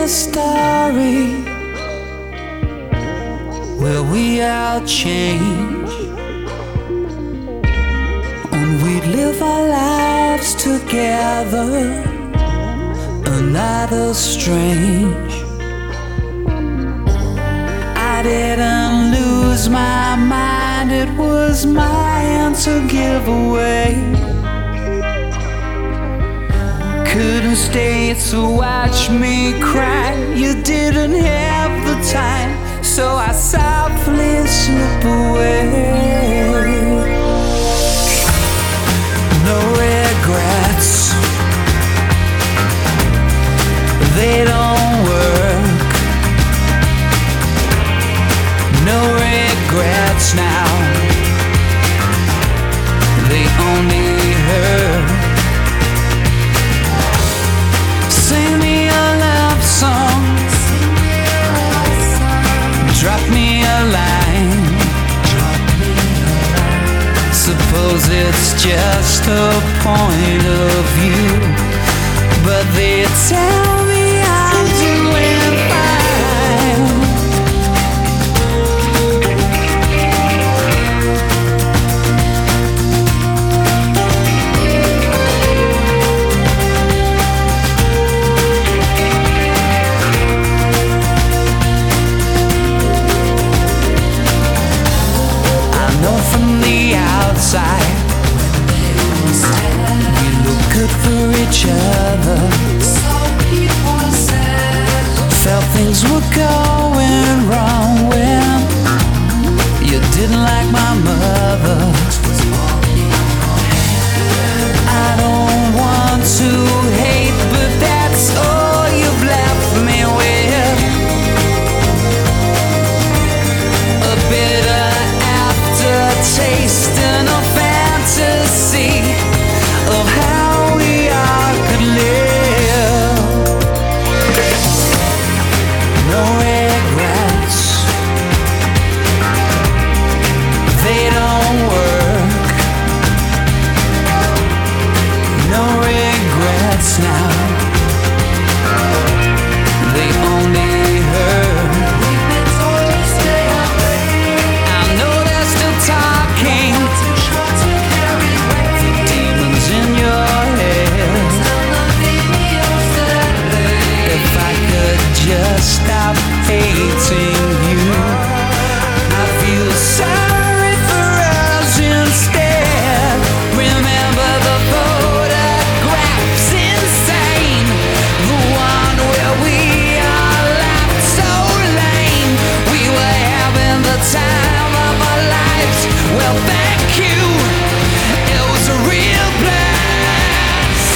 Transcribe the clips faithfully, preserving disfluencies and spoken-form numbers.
a story where we all change, and we live our lives together, and that is strange. I didn't lose my mind, it was mine to give away. Couldn't stay to watch me cry, you didn't have the time, so I softly slip away. No regrets, they don't work. No regrets now, they only hurt. Sing me a love song, drop me a line. Suppose it's just a point of view, but they tell me I'm doing fine. From the outside, we look good for each other. Felt things were going wrong when you didn't like my mother. I don't want to hate, but that's all you've left me with. A bitter taste and a fantasy of how we all could live. No regrets, they don't work. No regrets now, they only hurt. Just stop hating you, I feel sorry for us instead. Remember the photographs insane, the one where we all laughed so lame. We were having the time of our lives. Well, thank you, it was a real blast.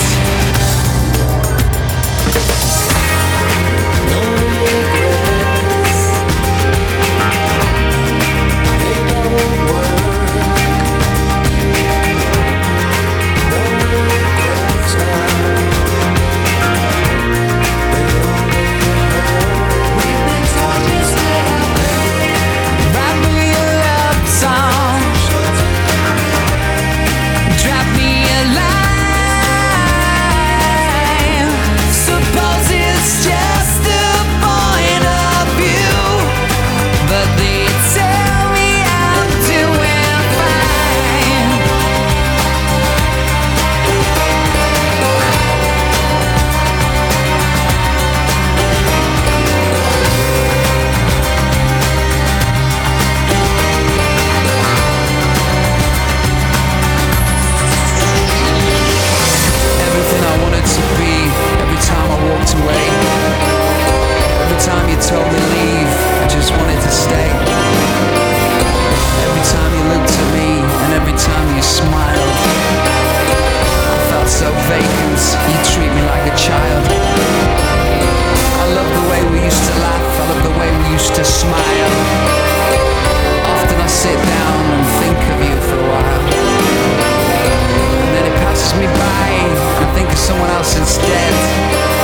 Instead,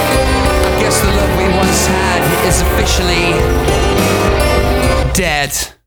I guess the love we once had is officially dead.